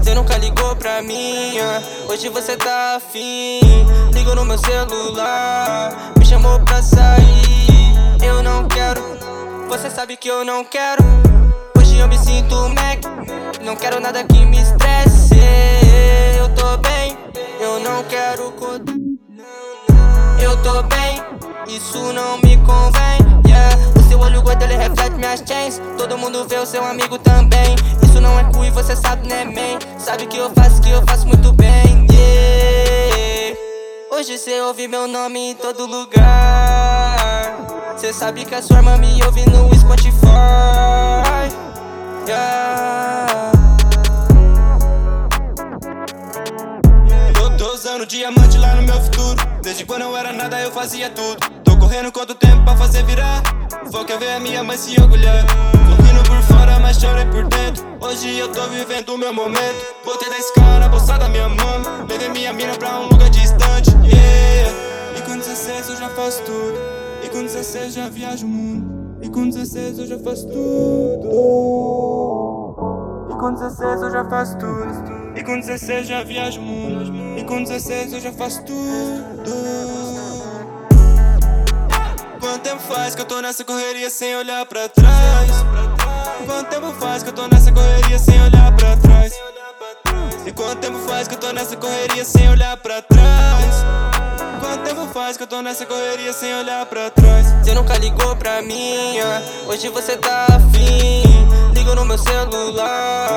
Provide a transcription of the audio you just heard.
Cê nunca ligou pra mim, hoje você tá afim. Ligou no meu celular, me chamou pra sair. Eu não quero, você sabe que eu não quero. Hoje eu me sinto Mac, não quero nada que me estresse. Eu tô bem, eu não quero eu tô bem, isso não me convém, yeah. O seu olho gordo, ele reflete minhas chains. Todo mundo vê o seu amigo também. Isso não é cool e você sabe, né, man? Sabe que eu faço muito bem, yeah. Hoje cê ouve meu nome em todo lugar. Cê sabe que a sua irmã me ouve no Spotify, yeah. Tô usando diamante lá no meu futuro. Desde quando eu era nada eu fazia tudo. Tô correndo quanto tempo pra fazer virar. Foca é ver a minha mãe se orgulhar. Sorrindo por fora, mas chorei por dentro. Hoje eu tô vivendo o meu momento. Botei 10k na bolsa da minha mãe. Levei minha mina pra um lugar distante, yeah. E com 16 eu já faço tudo. E com 16 já viajo o mundo. E com 16 eu já faço tudo. E com 16 eu já faço tudo. E com 16 já viajo o mundo. E com 16 eu já faço tudo. Quanto tempo faz que eu tô nessa correria sem olhar pra trás? Quanto tempo faz que eu tô nessa correria sem olhar pra trás? E quanto tempo faz que eu tô nessa correria sem olhar pra trás? Quanto tempo faz que eu tô nessa correria sem olhar pra trás? Cê nunca ligou pra mim, hoje você tá afim. Ligou no meu celular,